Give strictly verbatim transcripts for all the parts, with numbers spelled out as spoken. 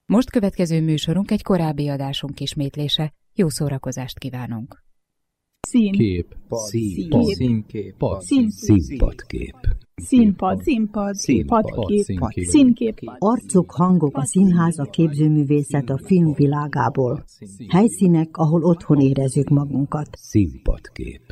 Most következő műsorunk egy korábbi adásunk ismétlése. Jó szórakozást kívánunk! Szín. Kép. Színpad. Színkép. Színpadkép. Színpad. Színpad. Színpadkép. Színkép. Arcok, hangok, a színház, a képzőművészet a film világából. Helyszínek, ahol otthon érezzük magunkat. Színpadkép.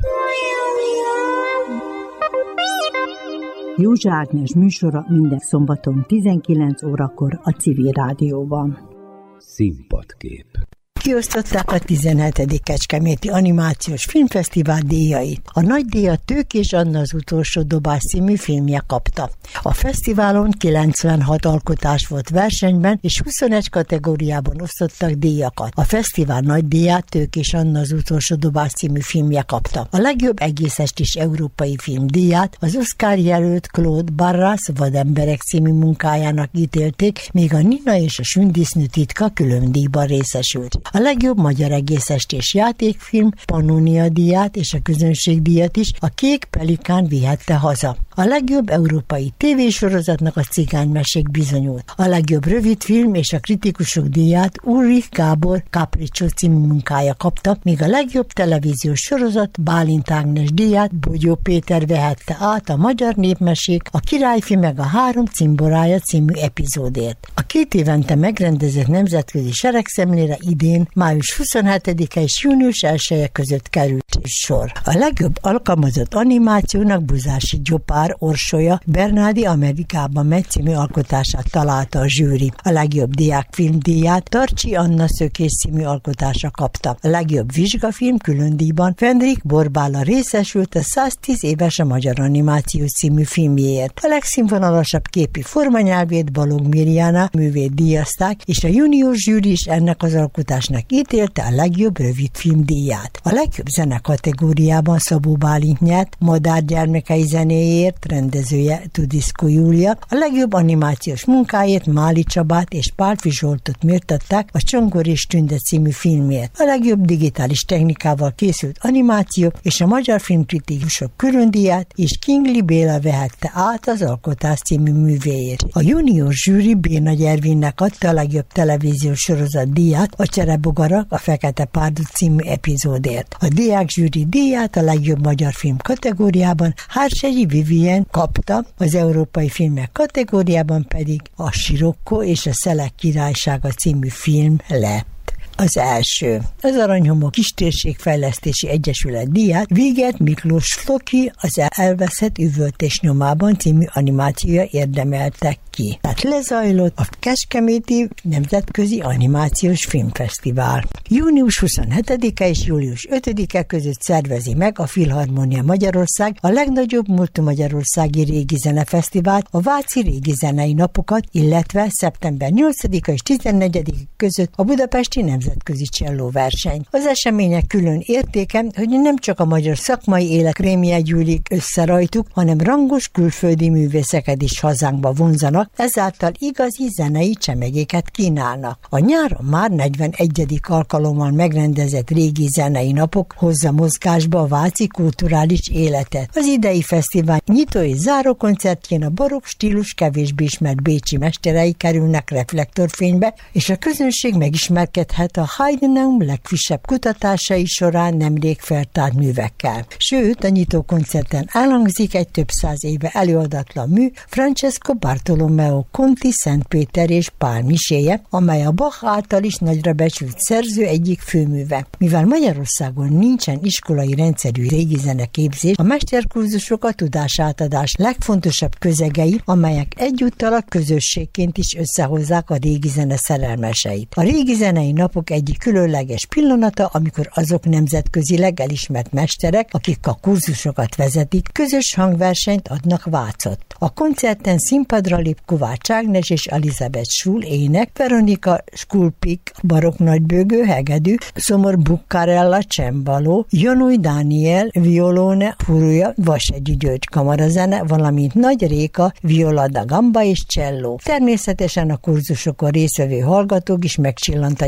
Józsa Ágnes műsora minden szombaton tizenkilenc órakor a Civil Rádióban. Színpadkép. Kiosztották a tizenhetedik Kecskeméti Animációs Filmfesztivál díjait. A nagy díjat Tőkés Anna az utolsó dobás című filmje kapta. A fesztiválon kilencvenhat alkotás volt versenyben, és huszonegy kategóriában osztottak díjakat. A fesztivál nagy díját Tőkés Anna az utolsó dobás című filmje kapta. A legjobb egész estés európai film díját az Oscar jelölt Claude Barras Vademberek című munkájának ítélték, míg a Nina és a Sündisznő titka külön díjban részesült. A legjobb magyar egészestés játékfilm Pannonia díját és a közönségdíjat is a Kék Pelikán vihette haza. A legjobb európai tévésorozatnak a Cigánymesék bizonyult. A legjobb rövidfilm és a kritikusok díját Ulrich Gábor Capriccio című munkája kapta, míg a legjobb televíziós sorozat Bálint Ágnes díját Bogyó Péter vehette át a Magyar Népmesék, a Királyfi meg a Három cimborája című epizódért. A két évente megrendezett nemzetközi seregszemlére idén május huszonhetedike és június elseje között került sor. A legjobb alkalmazott animációnak Buzási Gyopár Orsolya Bernádi Amerikában megy című alkotását találta a zsűri. A legjobb diákfilm díját Tarcsi Anna Szökés című alkotása kapta. A legjobb vizsgafilm külön díjban Fendrik Borbála részesült a száztíz éves a magyar animáció című filmjéért. A legszínvonalasabb képi formanyelvét Balogh Mirjana művét díjazták, és a junior zsűri is ennek az alkotásnak ítélte a legjobb rövidfilm díját. A legjobb zene kategóriában Szabó Bálint nyert Madár gyermekei zenéjét, rendezője Tudiszko Júlia. A legjobb animációs munkáért Máli Csabát és Pálfi Zsoltot méltatták a Csongor és Tünde című filmért. A legjobb digitális technikával készült animáció és a magyar filmkritikusok különdíját és Kingli Béla vehette át az Alkotás című művéért. A junior zsűri Bénagy Ervinnek adta a legjobb televíziós sorozat díját a Cserebogarak a Fekete Párduc című epizódért. A diák zsűri díját a legjobb magyar film kategóriában Hársegyi Vivien kapta, az európai filmek kategóriában pedig a Sirokko és a Szelek királysága című film lett az első. Az Aranyhomok Kistérségfejlesztési Egyesület díját Vigert Miklós Floki az Elveszett üvöltés nyomában című animációja érdemeltek ki. Tehát lezajlott a Kecskeméti Nemzetközi Animációs Filmfesztivál. június huszonhetedike és július ötödike között szervezi meg a Filharmonia Magyarország a legnagyobb multimagyarországi régi zenefesztivált, a Váci Régi Zenei Napokat, illetve szeptember nyolcadika és tizennegyedike között a Budapesti Nemzetközi Csellóversenyt. Az események külön értéke, hogy nem csak a magyar szakmai élet krémje gyűlik össze rajtuk, hanem rangos külföldi művészeket is hazánkba vonzanak, ezáltal igazi zenei csemegéket kínálnak. A nyáron már negyvenegyedik alkalommal megrendezett régi zenei napok hozza mozgásba a váci kulturális életet. Az idei fesztivál nyitó és záró koncertjén a barokk stílus kevésbé ismert bécsi mesterei kerülnek reflektorfénybe, és a közönség megismerkedhet a Heidenheim legfrissebb kutatásai során nemrég feltárt művekkel. Sőt, a nyitó koncerten elhangzik egy több száz éve előadatlan mű Francesco Bartolomeo Conti Szent Péter és Pál miséje, amely a Bach által is nagyra becsült szerző egyik főműve. Mivel Magyarországon nincsen iskolai rendszerű régi zeneképzés, a mesterkurzusok a tudásátadás legfontosabb közegei, amelyek egyúttal a közösségként is összehozzák a régi zene szerelmeseit. A régi zenei napok egyik különleges pillanata, amikor azok nemzetközileg elismert mesterek, akik a kurzusokat vezetik, közös hangversenyt adnak Vácot. A koncerten színpadra lép Kovács Ágnes és Elizabeth Schul ének, Veronika Skulpik barokk nagybőgő hegedű, Szomor Buccarella csembaló, Janúj Dániel violone, Furúja Vasegyi György kamarazene, valamint Nagy Réka viola da gamba és cselló. Természetesen a kurzusokon résztvevő hallgatók is megcsillantatják tudásukat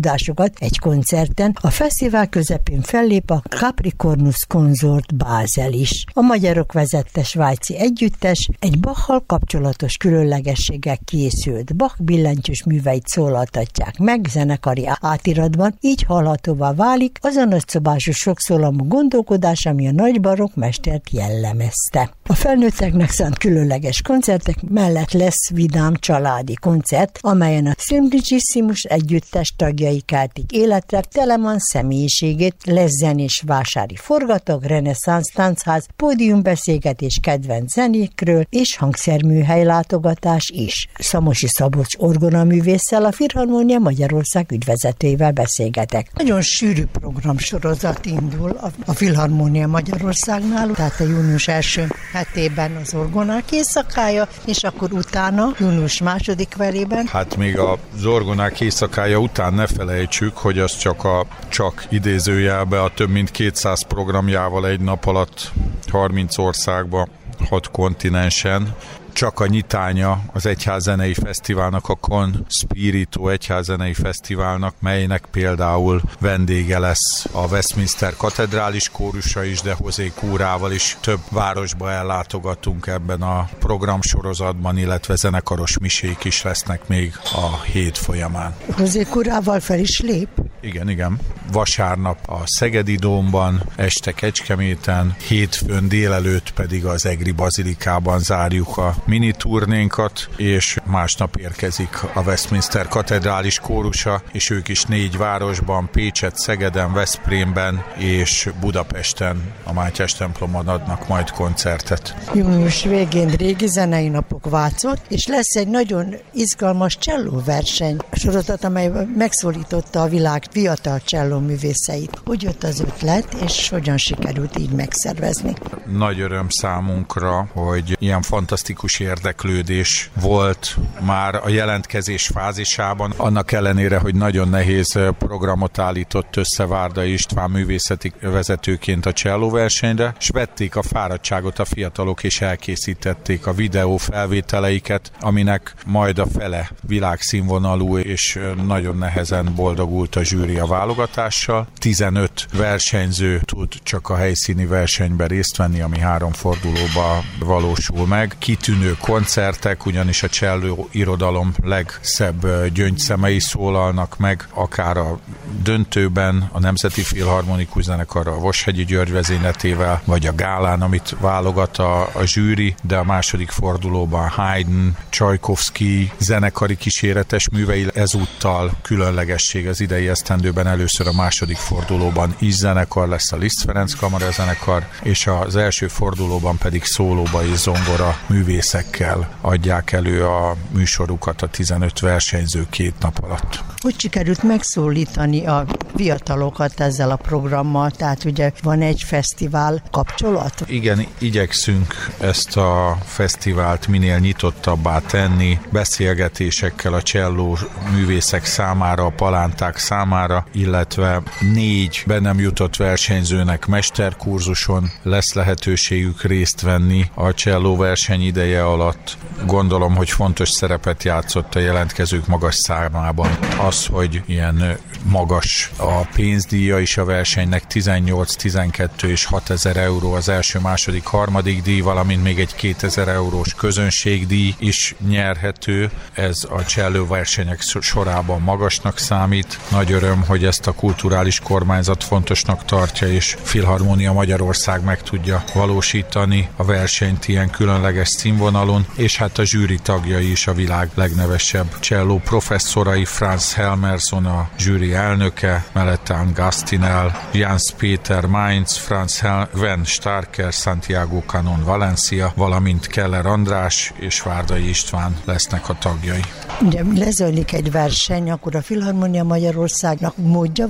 tudásukat egy koncerten. A fesztivál közepén fellép a Capricornus Consort Basel is. A magyarok vezette svájci együttes egy Bachal kapcsolatos különlegességgel készült. Bach billentyűs műveit szólaltatják meg zenekari átiratban, így hallhatóvá válik az a nagyszabású sokszólamú gondolkodás, ami a nagy barokk mestert jellemezte. A felnőtteknek szánt különleges koncertek mellett lesz vidám családi koncert, amelyen a Simplicissimus együttes tagjai keltik életre Telemann személyiségét, lesz zenés vásári forgatag, reneszánsz táncház, pódiumbeszélgetés kedvenc zenékről és hangszerműhely látogatás is. Szamosi Szabolcs orgonaművésszel, a Filharmonia Magyarország ügyvezetőjével beszélgetek. Nagyon sűrű programsorozat indul a, a Filharmonia Magyarországnál, tehát a június első hetében az orgonák éjszakája, és akkor utána, június második verében. Hát még az orgonák éjszakája után ne felejtsük, hogy az csak a csak idézőjelbe a több mint kétszáz programjával egy nap alatt harminc országba, hat kontinensen, csak a nyitánya az Egyházzenei Fesztiválnak, a Con Spirito Egyházzenei Fesztiválnak, melynek például vendége lesz a Westminster katedrális kórusa is, de José Curával is több városba ellátogatunk ebben a programsorozatban, illetve zenekaros misék is lesznek még a hét folyamán. José Curával fel is lép? Igen, igen. Vasárnap a Szegedi Dómban, este Kecskeméten, hétfőn délelőtt pedig az Egri Bazilikában zárjuk a mini turnénkat, és másnap érkezik a Westminster katedrális kórusa, és ők is négy városban, Pécset, Szegeden, Veszprémben és Budapesten a Mátyás templomon adnak majd koncertet. Június végén régi zenei napok Vácot, és lesz egy nagyon izgalmas csellóverseny sorozat, amely megszólította a világ fiatal csellóművészeit. Hogy jött az ötlet, és hogyan sikerült így megszervezni? Nagy öröm számunkra, hogy ilyen fantasztikus érdeklődés volt már a jelentkezés fázisában, annak ellenére, hogy nagyon nehéz programot állított össze Várda István művészeti vezetőként a csellóversenyre, és vették a fáradtságot a fiatalok, és elkészítették a videó felvételeiket, aminek majd a fele világszínvonalú, és nagyon nehezen boldogult a zsűri a válogatással. tizenöt versenyző tud csak a helyszíni versenyben részt venni, ami három fordulóba valósul meg. Kitűnő koncertek, ugyanis a cselló irodalom legszebb gyöngyszemei szólalnak meg, akár a döntőben, a Nemzeti Filharmonikus Zenekarral, a Voshegyi György vezényletével, vagy a gálán, amit válogat a, a zsűri, de a második fordulóban Haydn, Csajkovszky zenekari kíséretes művei, ezúttal különlegesség az idei esztendőben, először a második fordulóban is zenekar lesz, a Liszt Ferenc Kamara zenekar, és az első fordulóban pedig szólóba és zongora művészekkel adják elő a műsorukat a tizenöt versenyző két nap alatt. Hogy sikerült megszólítani a fiatalokat ezzel a programmal? Tehát ugye van egy fesztivál kapcsolat? Igen, igyekszünk ezt a fesztivált minél nyitottabbá tenni, beszélgetésekkel a cselló művészek számára, a palánták számára, illetve négy be nem jutott versenyzőnek mesterkurzuson lesz lehetőségük részt venni a cselló verseny ideje alatt. Gondolom, hogy fontos szerepet játszott a jelentkezők magas számában az, hogy ilyen magas a pénzdíja is a versenynek, tizennyolc, tizenkettő és hatezer euró az első, második, harmadik díj, valamint még egy kétezer eurós közönségdíj is nyerhető. Ez a cselló versenyek sorában magasnak számít. Nagy öröm, hogy ezt a kulturális kormányzat fontosnak tartja, és Filharmonia Magyarország meg tudja valósítani a versenyt ilyen különleges színvonalon, és hát a zsűri tagjai is a világ legnevesebb cselló professzorai, Franz Helmerson a zsűri elnöke, mellette Gastinel, Jans Péter Mainz, Franz Hel- Gwen Starker, Santiago Canon Valencia, valamint Keller András és Várdai István lesznek a tagjai. Ugye lezajlik egy verseny, akkor a Filharmonia Magyarországnak módja van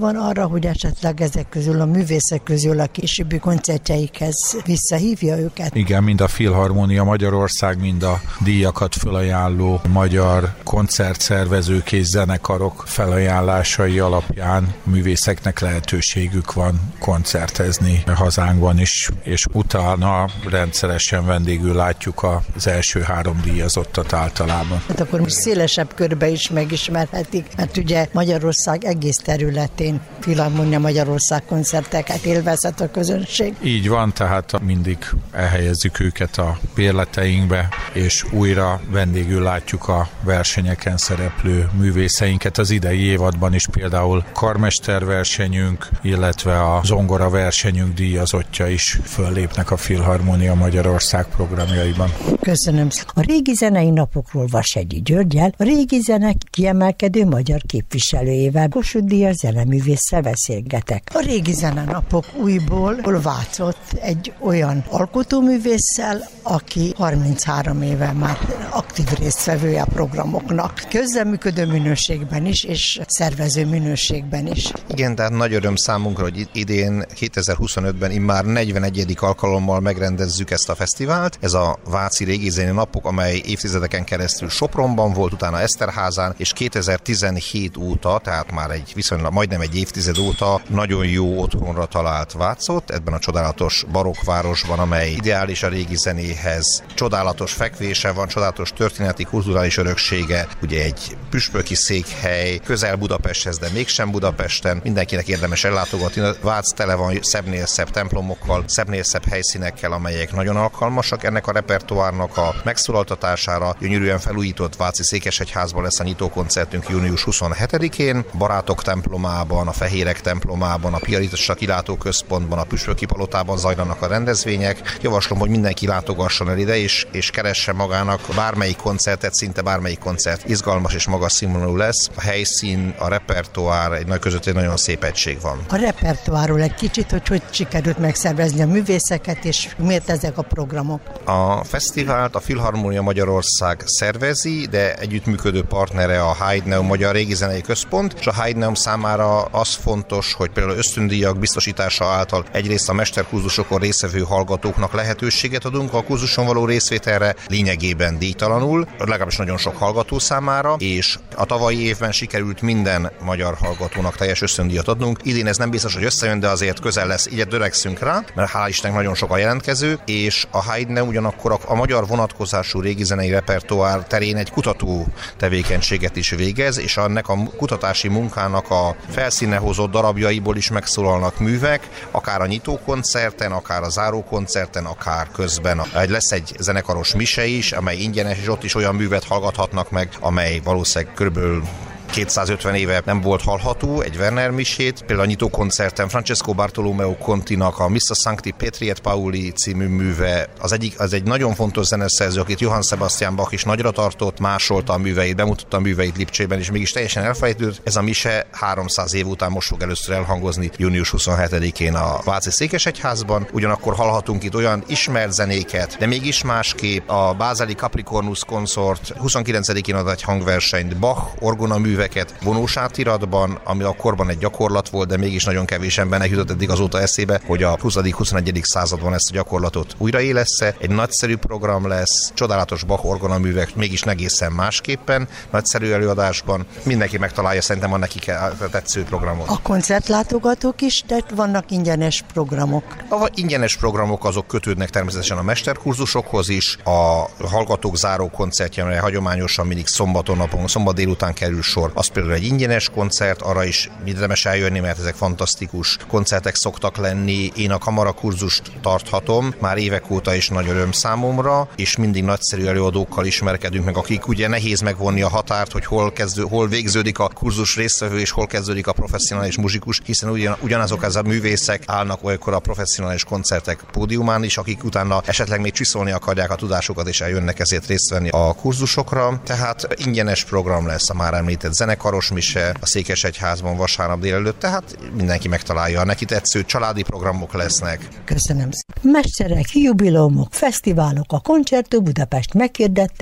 van arra, hogy esetleg ezek közül a művészek közül a későbbi koncertjeikhez visszahívja őket? Igen, mind a Filharmónia Magyarország, mind a díjakat felajánló magyar koncertszervezők és zenekarok felajánlásai alapján művészeknek lehetőségük van koncertezni hazánkban is, és utána rendszeresen vendégül látjuk az első három díjazottat általában. Hát akkor most szélesebb körbe is megismerhetik, mert ugye Magyarország egész területén Filharmónia Magyarország koncerteket élvezhet a közönség. Így van, tehát mindig elhelyezzük őket a bérleteinkbe, és újra vendégül látjuk a versenyeken szereplő művészeinket. Az idei évadban is például karmesterversenyünk, illetve a zongora versenyünk díjazottja is föllépnek a Filharmónia Magyarország programjaiban. Köszönöm. A régi zenei napokról Vashegyi Györggyel, a régi zenek kiemelkedő magyar képviselőjével, Kossuth Díjas zeneművésszel beszélgetek. A régi zene napok újból Vácott egy olyan alkotóművésszel, aki harminchárom éve már aktív résztvevője a programoknak. Közreműködő minőségben is, és szervező minőségben is. Igen, tehát nagy öröm számunkra, hogy idén kétezer-huszonötben immár negyvenegyedik alkalommal megrendezzük ezt a fesztivált. Ez a Váci Régi Zenei Napok, amely évtizedeken keresztül Sopronban volt, utána Eszterházán, és kétezer-tizenhét óta, tehát már egy viszonylag majdnem egy évtized óta nagyon jó otthonra talált Vácott, ebben a csodálatos barokkvárosban, amely ideális a régi zenéhez. Csodálatos fekvése van, csodálatos történeti, kulturális öröksége, ugye egy püspöki székhely, közel Budapesthez, de mégsem Budapesten. Mindenkinek érdemes ellátogatni. Vác tele van szebbnél szebb templomokkal, szebbnél szebb helyszínekkel, amelyek nagyon alkalmasak ennek a repertoárnak a megszólaltatására. Gyönyörűen felújított Váci Székesegyházban lesz a nyitókoncertünk június huszonhetedikén. Barátok templomában, a Fehérek templomában, a Piarista kilátóközpontban, a Püspöki palotában zajlanak a rendezvények. Javaslom, hogy mindenki látogasson el ide, és, és keresse magának bármelyik koncertet, szinte bármelyik koncert izgalmas és magas színvonalú lesz. A helyszín, a repertoár, egy nagy között egy nagyon szép egység van. A repertoárról egy kicsit, hogy hogy sikerült megszervezni a művészeket, és miért ezek a programok? A fesztivált a Filharmónia Magyarország szervezi, de együttműködő partnere a Haydneum Magyar Régi Zenei Központ, és a Haydneum számára az fontos, hogy például ösztöndíjak biztosítása által egyrészt a mesterkurzusokon résztvevő hallgatóknak lehetőséget adunk a kurzuson való részvételre, lényegében díjtalanul, legalábbis nagyon sok hallgató számára, és a tavalyi évben sikerült minden magyar hallgatónak teljes ösztöndíjat adnunk. Idén ez nem biztos, hogy összejön, de azért közel lesz, így törekszünk rá, mert hál' Istennek nagyon sok a jelentkező, és a Haydneum ugyanakkor a, a magyar vonatkozású régi zenei repertoár terén egy kutató tevékenységet is végez, és ennek a kutatási munkának a felszínre hozott darabjaiból is megszólalnak művek, akár a nyitókoncerten, akár a zárókoncerten, akár közben. Lesz egy zenekaros mise is, amely ingyenes, és ott is olyan művet hallgathatnak meg, amely valószínűleg körülbelül kétszázötven éve nem volt hallható, egy Werner misét. Például a nyitókoncerten Francesco Bartolomeo Continak a Missa Sancti Petri et Pauli című műve, az, egyik, az egy nagyon fontos zeneszerző, akit Johann Sebastian Bach is nagyra tartott, másolta a műveit, bemutatta a műveit Lipcsében, és mégis teljesen elfelejtődött. Ez a mise háromszáz év után most fog először elhangozni június huszonhetedikén a Váci Székesegyházban. Ugyanakkor hallhatunk itt olyan ismert zenéket, de mégis másképp. A Bázeli Capricornus Consort huszonkilencedikén ad egy hangversenyt, Bach orgonaműveket vonós átiratban, ami akkorban egy gyakorlat volt, de mégis nagyon kevés embernek jutott eddig azóta eszébe, hogy a huszadik-huszonegyedik században ezt a gyakorlatot újraélessze. Egy nagyszerű program lesz, csodálatos Bach orgonaművek, mégis egészen másképpen, nagyszerű előadásban. Mindenki megtalálja szerintem a neki tetsző programot. A koncertlátogatók is, de vannak ingyenes programok. A ingyenes programok azok kötődnek természetesen a mesterkurzusokhoz is, a hallgatók záró koncertje, amely hagyományosan mindig szombaton napon, szombat délután kerül sor. Az például egy ingyenes koncert, arra is érdemes eljönni, mert ezek fantasztikus koncertek szoktak lenni. Én a kamarakurzust tarthatom, már évek óta is nagy öröm számomra, és mindig nagyszerű előadókkal ismerkedünk meg, akik ugye nehéz megvonni a határt, hogy hol, kezdő, hol végződik a kurzus résztvevő, és hol kezdődik a professzionális muzsikus, hiszen ugyan, ugyanazok ez a művészek állnak olykor a professzionális koncertek pódiumán is, akik utána esetleg még csiszolni akarják a tudásukat, és eljönnek ezért részt venni a kurzusokra. Tehát ingyenes program lesz a már említett zenekaros mise a Székesegyházban vasárnap délelőtt, tehát mindenki megtalálja. Neki tetsző családi programok lesznek. Köszönöm. Mesterek, jubileumok, fesztiválok, a Concerto Budapest meghirdette,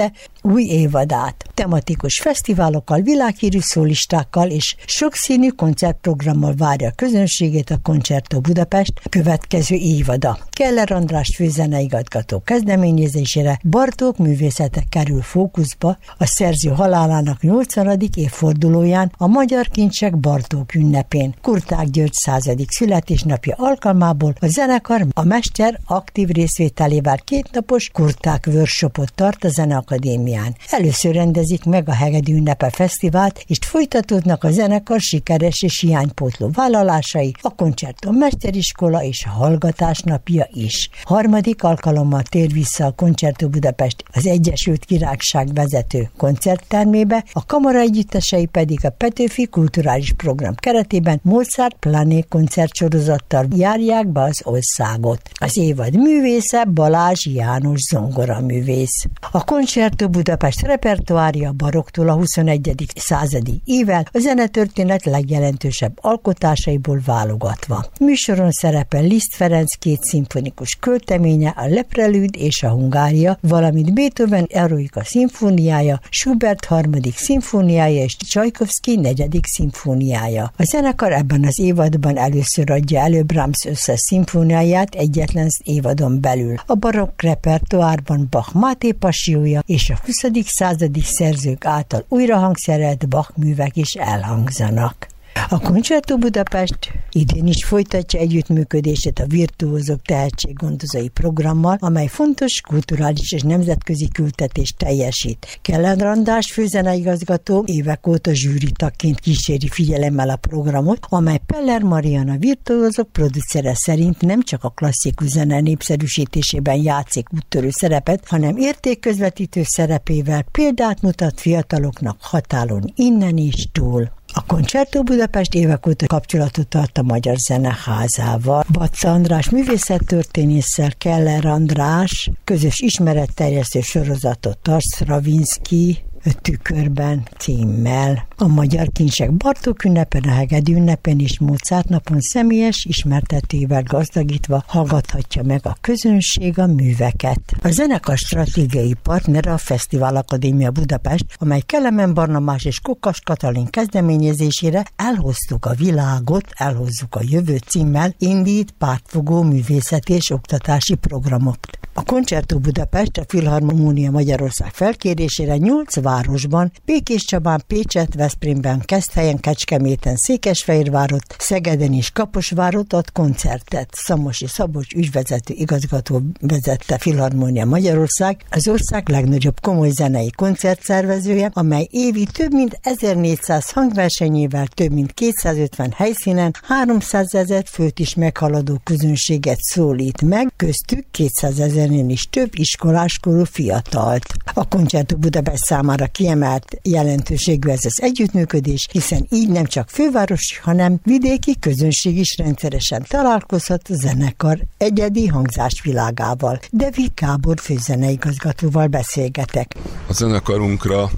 új évadát. Tematikus fesztiválokkal, világhírű szólistákkal és sokszínű koncertprogrammal várja a közönségét a Concerto Budapest következő évada. Keller András főzeneigazgató kezdeményezésére Bartók művészete kerül fókuszba a szerző halálának nyolcvanadik évfordulóján, a Magyar Kincsek Bartók ünnepén. Kurták György századik születésnapja alkalmából a zenekar a mester aktív részvételével kétnapos Kurták workshopot tart a Zeneakadémián. Először rendezik meg a Hegedű ünnepe fesztivált, és folytatódnak a zenekar sikeres és hiánypótló vállalásai, a Concerto Mesteriskola és a Hallgatás napja is. Harmadik alkalommal tér vissza a Concerto Budapest az Egyesült Királyság vezető koncerttermébe, a kamara együttesei pedig a Petőfi Kulturális Program keretében Mozart Plané koncertsorozattal járják be az országot. Az évad művésze Balázs János zongoraművész. A Concerto Budapest repertoárja barokktól a huszonegyedik századi évvel a zenetörténet legjelentősebb alkotásaiból válogatva. Műsoron szerepel Liszt Ferenc két szimfonikus költeménye, a Le Prélude és a Hungária, valamint Beethoven Eroica szimfóniája, Schubert harmadik szimfóniája és Csajkovszky negyedik szimfóniája. A zenekar ebben az évadban először adja elő Brahms összes szimfóniáját egyetlen évadon belül. A barokk repertoárban Bach Máté passiója és a huszadik századi szerzők által újra hangszerelt Bach művek is elhangzanak. A Concerto Budapest idén is folytatja együttműködését a Virtuózok tehetséggondozói programmal, amely fontos kulturális és nemzetközi küldetést teljesít. Keller András főzeneigazgató évek óta zsűritagként kíséri figyelemmel a programot, amely Peller Marianna Virtuózok producere szerint nem csak a klasszikus zene népszerűsítésében játszik úttörő szerepet, hanem értékközvetítő szerepével példát mutat fiataloknak határon innen és túl. A Concerto Budapest évek óta kapcsolatot tart a Magyar Zeneházával. Batza András művészettörténésszel, Keller András közös ismeretterjesztő sorozatot tart Stravinsky Tükörben címmel. A Magyar Kincsek Bartók ünnepen, a Hegedű ünnepén és Mozart napon személyes ismertetővel gazdagítva hallgathatja meg a közönség a műveket. A zenekar stratégiai partnere a Fesztivál Akadémia Budapest, amely Kelemen Barnabás és Kokas Katalin kezdeményezésére Elhoztuk a világot, elhozzuk a jövőt címmel indít pártfogó művészeti és oktatási programot. A Concerto Budapest a Filharmónia Magyarország felkérésére nyolc városban, Békéscsabán, Pécset, Veszprémben, Keszthelyen, Kecskeméten, Székesfehérvárot, Szegeden és Kaposvárot ad koncertet. Szamosi Szabolcs ügyvezető igazgató vezette Filharmónia Magyarország, az ország legnagyobb komoly zenei koncertszervezője, amely évi több mint ezernégyszáz hangversenyével, több mint kétszázötven helyszínen háromszázezer főt is meghaladó közönséget szólít meg, köztük kétszázezernél is több iskoláskorú fiatalt. A Concerto Budapest számára kiemelt jelentőségű ez az együttműködés, hiszen így nem csak fővárosi, hanem vidéki közönség is rendszeresen találkozhat a zenekar egyedi hangzásvilágával. Devi Gábor főzeneigazgatóval beszélgetek. A zenekarunkra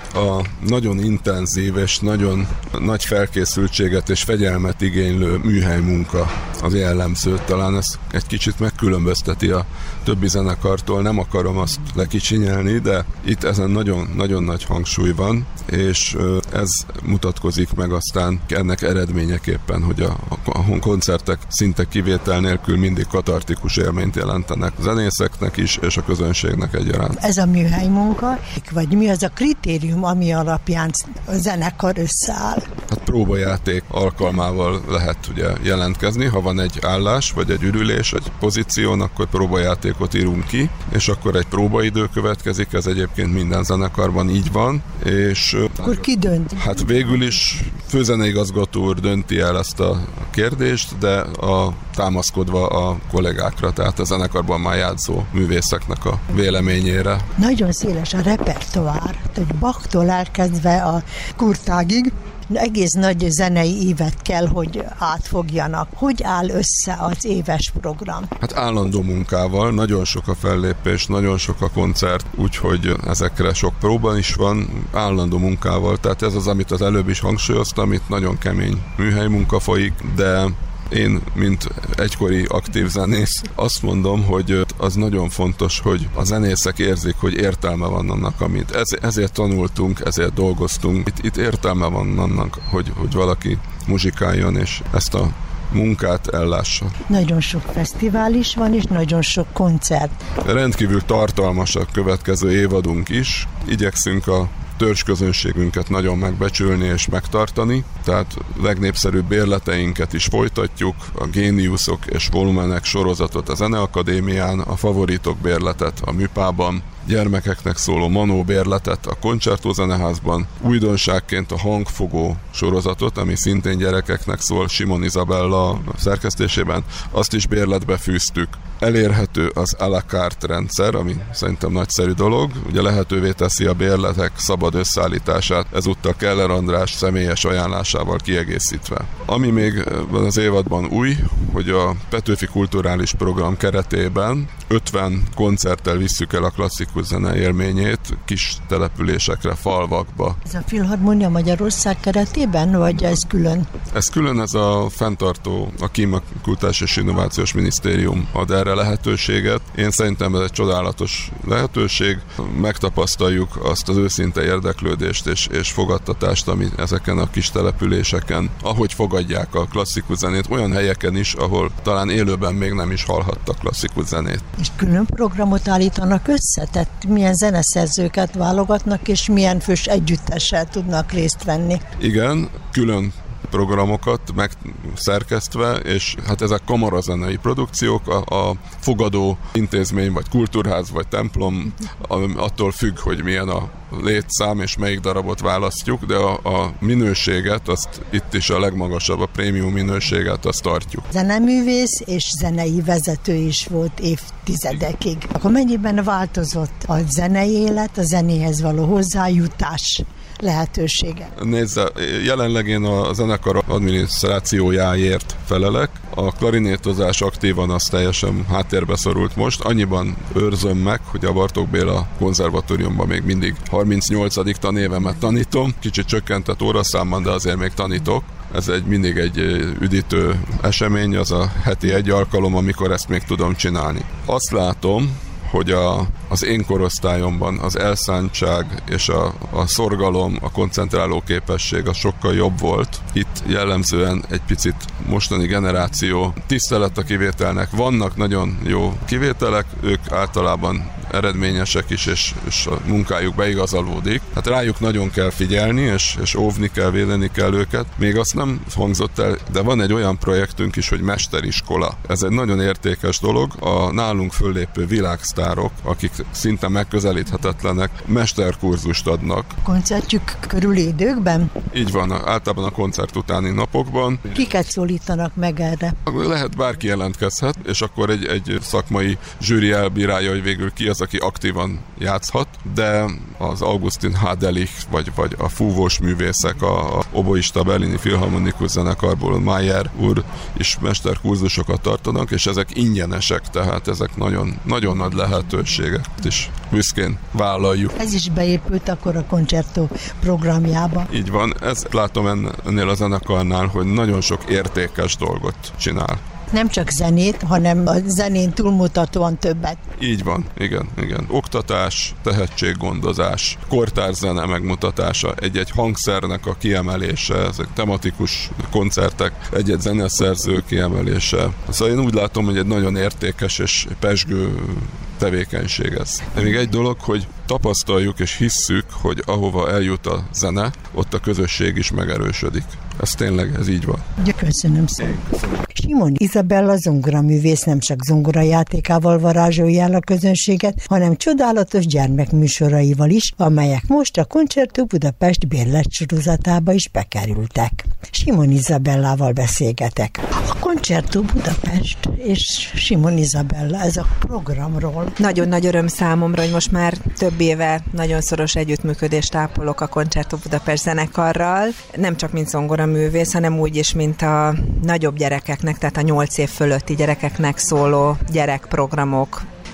a nagyon intenzív és nagyon nagy felkészültséget és fegyelmet igénylő műhely munka az jellemző. Talán ez egy kicsit megkülönbözteti a többi zenekartól, nem akarom azt lekicsinyelni, de itt ezen nagyon-nagyon nagy hangsúly van, és ez mutatkozik meg aztán ennek eredményeképpen, hogy a, a koncertek szinte kivétel nélkül mindig katartikus élményt jelentenek zenészeknek is, és a közönségnek egyaránt. Ez a műhely munka, vagy mi az a kritérium, ami alapján a zenekar összeáll? Hát próbajáték alkalmával lehet ugye jelentkezni, ha van egy állás, vagy egy ürülés, egy pozíción, akkor próbajátékot írunk ki, és akkor egy próbaidő következik, ez egyébként minden zenekarban így van, és akkor ki dönt? Hát végül is főzeneigazgató úr dönti el ezt a kérdést, de a, támaszkodva a kollégákra, tehát a zenekarban már játszó művészeknek a véleményére. Nagyon széles a repertoár, hogy Bachtól elkezdve a Kurtágig, egész nagy zenei évet kell, hogy átfogjanak. Hogy áll össze az éves program? Hát állandó munkával, nagyon sok a fellépés, nagyon sok a koncert, úgyhogy ezekre sok próba is van, állandó munkával, tehát ez az, amit az előbb is hangsúlyoztam, itt nagyon kemény műhely munka folyik, de Én, mint egykori aktív zenész, azt mondom, hogy az nagyon fontos, hogy a zenészek érzik, hogy értelme van annak, amit. Ez, ezért tanultunk, ezért dolgoztunk. Itt, itt értelme van annak, hogy, hogy valaki muzsikáljon, és ezt a munkát ellássa. Nagyon sok fesztivál is van, és nagyon sok koncert. Rendkívül tartalmas a következő évadunk is. Igyekszünk a törzsközönségünket nagyon megbecsülni és megtartani, tehát legnépszerűbb bérleteinket is folytatjuk, a Géniuszok és Volumenek sorozatot a Zeneakadémián, a Favoritok bérletet a Műpában, gyermekeknek szóló Manó bérletet a Concerto Zeneházban, újdonságként a Hangfogó sorozatot, ami szintén gyerekeknek szól, Simon Izabella szerkesztésében, azt is bérletbe fűztük. Elérhető az à la carte rendszer, ami szerintem nagyszerű dolog, ugye lehetővé teszi a bérletek szabad összeállítását, ezúttal Keller András személyes ajánlásával kiegészítve. Ami még az évadban új, hogy a Petőfi Kulturális Program keretében ötven koncerttel visszük el a klasszikus zene élményét kis településekre, falvakba. Ez a Filharmonia Magyarország keretében, vagy ez külön? Ez külön, ez a fenntartó, a Kíma Kultúrás és Innovációs Minisztérium ad erre lehetőséget. Én szerintem ez egy csodálatos lehetőség. Megtapasztaljuk azt az őszinte érdeklődést és, és fogadtatást, ami ezeken a kis településeken, ahogy fogadják a klasszikus zenét, olyan helyeken is, ahol talán élőben még nem is hallhattak klasszikus zenét. És külön programot állítanak össze? Tehát milyen zeneszerzőket válogatnak, és milyen fős együttessel tudnak részt venni? Igen, külön programokat megszerkesztve, és hát ezek kamarazenei produkciók, a, a fogadó intézmény, vagy kultúrház, vagy templom, attól függ, hogy milyen a létszám, és melyik darabot választjuk, de a, a minőséget, azt itt is a legmagasabb, a prémium minőséget, azt tartjuk. Zeneművész és zenei vezető is volt évtizedekig. Akkor mennyiben változott a zenei élet, a zenéhez való hozzájutás lehetősége? Nézze, jelenleg én a zenekar adminisztrációjáért felelek. A klarinétozás aktívan az teljesen háttérbe szorult most. Annyiban őrzöm meg, hogy a Bartók Béla konzervatóriumban még mindig harmincnyolcadik tanévemet tanítom. Kicsit csökkentett óraszámban, de azért még tanítok. Ez egy mindig egy üdítő esemény, az a heti egy alkalom, amikor ezt még tudom csinálni. Azt látom, hogy a, az én korosztályomban az elszántság és a, a szorgalom, a koncentráló képesség az sokkal jobb volt. Itt jellemzően egy picit mostani generáció tisztelet a kivételnek. Vannak nagyon jó kivételek, ők általában eredményesek is, és, és a munkájuk beigazolódik. Hát rájuk nagyon kell figyelni, és, és óvni kell, védeni kell őket. Még azt nem hangzott el, de van egy olyan projektünk is, hogy mesteriskola. Ez egy nagyon értékes dolog. A nálunk föllépő világsztárok, akik szinte megközelíthetetlenek, mesterkurzust adnak. Koncertjük körüli időkben? Így van, általában a koncert utáni napokban. Kiket szólítanak meg erre? Lehet, bárki jelentkezhet, és akkor egy, egy szakmai zsűri elbírálja, hogy végül ki az, aki aktívan játszhat, de az Augustin Hadelich, vagy, vagy a fúvós művészek, a, a oboista berlini filharmonikus zenekarból, Mayer úr is mesterkurzusokat tartanak, és ezek ingyenesek, tehát ezek nagyon, nagyon nagy lehetőségek is büszkén vállaljuk. Ez is beépült akkor a Concerto programjába. Így van, ezt látom ennél a zenekarnál, hogy nagyon sok értékes dolgot csinál. Nem csak zenét, hanem a zenén túlmutatóan többet. Így van, igen, igen. Oktatás, tehetséggondozás, kortárs zene megmutatása, egy-egy hangszernek a kiemelése, ezek tematikus koncertek, egy-egy zeneszerző kiemelése. Szóval én úgy látom, hogy egy nagyon értékes és pezsgő tevékenység ez. De még egy dolog, hogy tapasztaljuk és hisszük, hogy ahova eljut a zene, ott a közösség is megerősödik. Ez tényleg, ez így van. Köszönöm szépen. Simon Izabella zongoraművész nem csak zongorajátékával varázsolja el a közönséget, hanem csodálatos gyermekműsoraival is, amelyek most a Concerto Budapest bérletsorozatába is bekerültek. Simon Izabellával beszélgetek. A Concerto Budapest és Simon Izabella, ez a programról. Nagyon nagy öröm számomra, hogy most már több éve nagyon szoros együttműködést ápolok a Concerto Budapest zenekarral, nem csak mint zongoraművész, hanem úgy is, mint a nagyobb gyerekeknek, tehát a nyolc év fölötti gyerekeknek szóló gyerekprogramok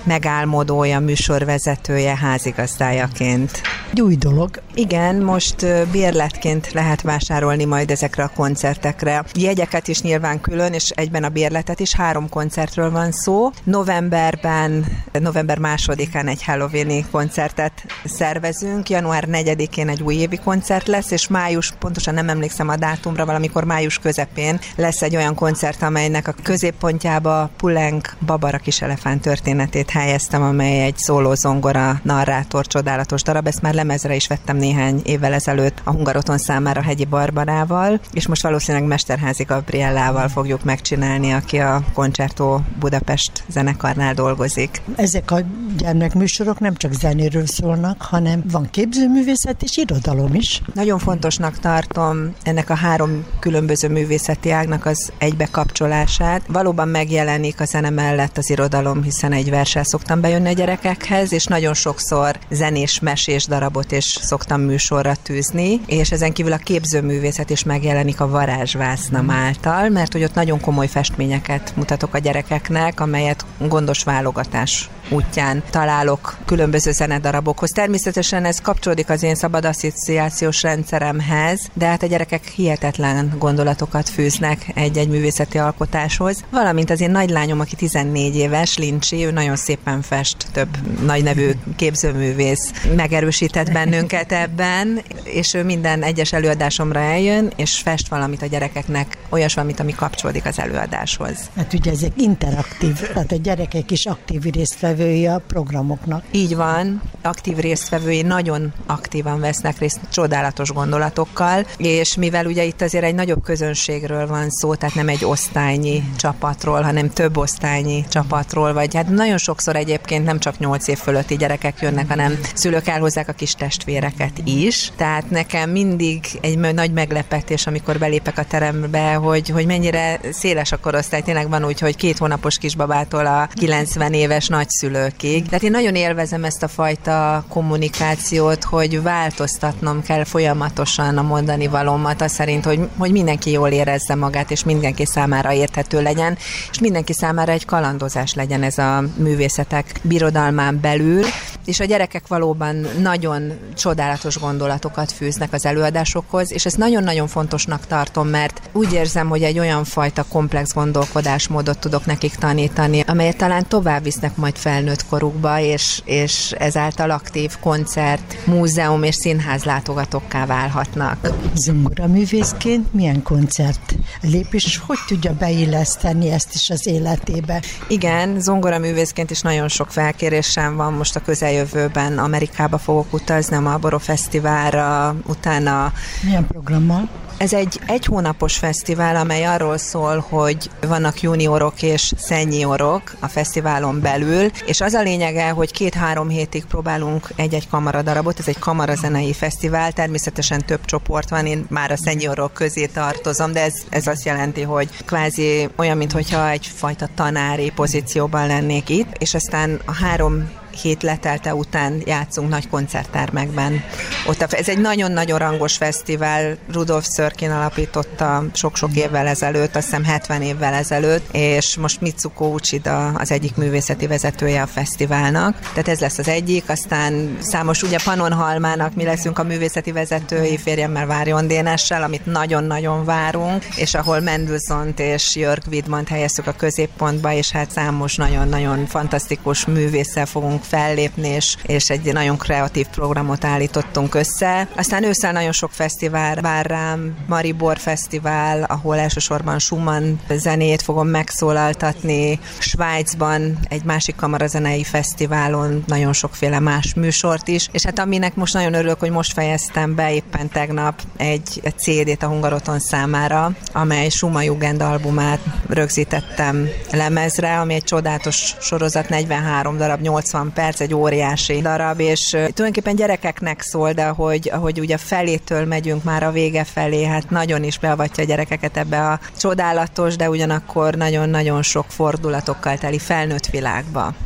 megálmodója, műsorvezetője, házigazdájaként. Egy új dolog. Igen, most bérletként lehet vásárolni majd ezekre a koncertekre. Jegyeket is nyilván külön, és egyben a bérletet is. Három koncertről van szó. Novemberben, november másodikán egy halloweeni koncertet szervezünk, január negyedikén egy újévi koncert lesz, és május, pontosan nem emlékszem a dátumra, valamikor május közepén lesz egy olyan koncert, amelynek a középpontjába Poulenc Babara kis elefánt történetét helyeztem, amely egy szóló zongora narrátor, csodálatos darab. Ezt már lemezre is vettem néhány évvel ezelőtt a Hungaroton számára Hegyi Barbarával, és most valószínűleg Mesterházy Gabriellával fogjuk megcsinálni, aki a Concerto Budapest zenekarnál dolgozik. Ezek a gyermekműsorok nem csak zenéről szólnak, hanem van képzőművészet és irodalom is. Nagyon fontosnak tartom ennek a három különböző művészeti ágnak az egybekapcsolását. Valóban megjelenik a zene mellett az irodalom, hiszen egy verssel szoktam bejönni a gyerekekhez, és nagyon sokszor zenés, mesés darabot is szoktam műsorra tűzni, és ezen kívül a képzőművészet is megjelenik a Varázsvásznam által, mert hogy ott nagyon komoly festményeket mutatok a gyerekeknek, amelyet gondos válogatás útján találok különböző zenedarabokhoz. Természetesen ez kapcsolódik az én szabad asszociációs rendszeremhez, de hát a gyerekek hihetetlen gondolatokat fűznek egy-egy művészeti alkotáshoz. Valamint az én nagylányom, aki tizennégy éves, Lincsi, ő nagyon szépen fest, több nagynevű képzőművész megerősített bennünket ebben, és ő minden egyes előadásomra eljön, és fest valamit a gyerekeknek, olyas valamit, ami kapcsolódik az előadáshoz. Hát ugye ezek interaktív, tehát a gyerekek is aktív résztvevői a programoknak. Így van, aktív résztvevői nagyon aktívan vesznek részt csodálatos gondolatokkal, és mivel ugye itt azért egy nagyobb közönségről van szó, tehát nem egy osztálynyi csapatról, hanem több osztálynyi csapatról, vagy hát nagyon sokszor egyébként nem csak nyolc év fölötti gyerekek jönnek, hanem szülők elhozzák a kis testvéreket is. Tehát nekem mindig egy nagy meglepetés, amikor belépek a terembe, hogy, hogy mennyire széles a korosztály. Tényleg van úgy, hogy két hónapos kisbabától a kilencven éves nagyszülőkig. Tehát én nagyon élvezem ezt a fajta kommunikációt, hogy változtatnom kell folyamatosan a mondani valómat, az szerint, hogy, hogy mindenki jól érezze magát, és mindenki számára érthető legyen, és mindenki számára egy kalandozás legyen ez a művészetek birodalmán belül, és a gyerekek valóban nagyon csodálatos gondolatokat fűznek az előadásokhoz, és ezt nagyon-nagyon fontosnak tartom, mert úgy érzem, hogy egy olyan fajta komplex gondolkodásmódot tudok nekik tanítani, amelyet talán tovább visznek majd felnőtt korukba, és, és ezáltal aktív koncert, múzeum és színház látogatókká válhatnak. Zongoraművészként milyen koncert lépés, hogy tudja beilleszteni ezt is az életébe? Igen, zongoraművészként is nagyon sok felkérésem van, most a közeljövőben Amerikába fogok utazni, a Marlboro Fesztiválra, utána... Milyen programmal? Ez egy egy hónapos fesztivál, amely arról szól, hogy vannak juniorok és szeniorok a fesztiválon belül, és az a lényege, hogy két-három hétig próbálunk egy-egy kamaradarabot, ez egy kamarazenei fesztivál, természetesen több csoport van, én már a szeniorok közé tartozom, de ez, ez azt jelenti, hogy kvázi olyan, mintha egyfajta tanári pozícióban lennék itt, és aztán a három hét letelte után játszunk nagy koncerttermekben. Ott a, ez egy nagyon-nagyon rangos fesztivál, Rudolf Szörkin alapította sok-sok évvel ezelőtt, azt hiszem hetven évvel ezelőtt, és most Mitsuko Uchida az egyik művészeti vezetője a fesztiválnak. Tehát ez lesz az egyik, aztán számos, ugye Pannonhalmának mi leszünk a művészeti vezetői, Férjemmel Várjon Dénessel, amit nagyon-nagyon várunk, és ahol Mendelssohnt és Jörg Widmant helyezzük a középpontba, és hát számos nagyon-nagyon fantasztikus művésszel fogunk fellépni, és, és egy nagyon kreatív programot állítottunk össze. Aztán ősszel nagyon sok fesztivál vár rám, Maribor Fesztivál, ahol elsősorban Schumann zenét fogom megszólaltatni, Svájcban egy másik kamarazenei fesztiválon nagyon sokféle más műsort is, és hát aminek most nagyon örülök, hogy most fejeztem be éppen tegnap egy, egy cé dét a Hungaroton számára, amely Schumann Jugend albumát rögzítettem lemezre, ami egy csodálatos sorozat, negyvenhárom darab, nyolcvan perc, egy óriási darab, és tulajdonképpen gyerekeknek szól, de ahogy, ahogy ugye felétől megyünk már a vége felé, hát nagyon is beavatja a gyerekeket ebbe a csodálatos, de ugyanakkor nagyon-nagyon sok fordulatokkal teli felnőtt világba.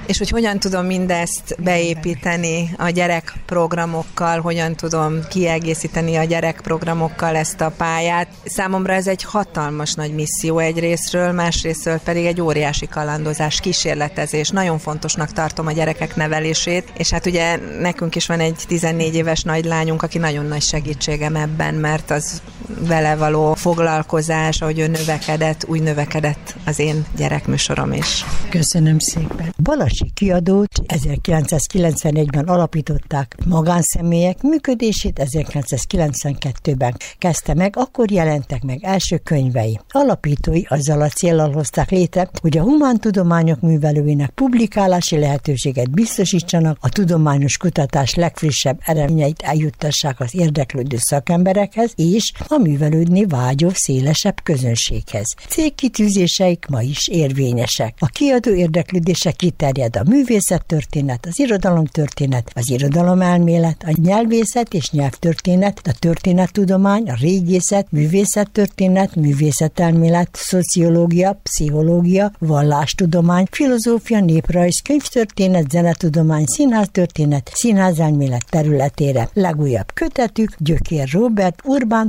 És hogy hogyan tudom mindezt beépíteni a gyerekprogramokkal, hogyan tudom kiegészíteni a gyerekprogramokkal ezt a pályát. Számomra ez egy hatalmas nagy misszió egyrészről, másrészről pedig egy óriási kalandozás, kísérletezés. Nagyon fontosnak tartom a gyerekek nevelését, és hát ugye nekünk is van egy tizennégy éves nagylányunk, aki nagyon nagy segítségem ebben, mert az vele való foglalkozás, ahogy ő növekedett, úgy növekedett az én gyerekműsorom is. Köszönöm szépen. Balasi Kiadót ezerkilencszázkilencvenegyben alapították, magánszemélyek működését ezerkilencszázkilencvenkettőben kezdte meg, akkor jelentek meg első könyvei. Alapítói azzal a céllal hozták létre, hogy a humántudományok művelőinek publikálási lehetőséget biztosítsanak, a tudományos kutatás legfrissebb eredményeit eljuttassák az érdeklődő szakemberekhez és a művelődni vágyó szélesebb közönséghez. Célkitűzéseik ma is érvényesek. A kiadó érdeklődése kiterjed a művészettörténet, az irodalomtörténet, az irodalomelmélet, a nyelvészet és nyelvtörténet, a történettudomány, a régészet, művészettörténet, művészetelmélet, szociológia, pszichológia, vallástudomány, filozófia, néprajz, könyvtörténet, zenetudomány, színháztörténet, színházelmélet területére. Legújabb kötetük Gyökér Róbert Urbán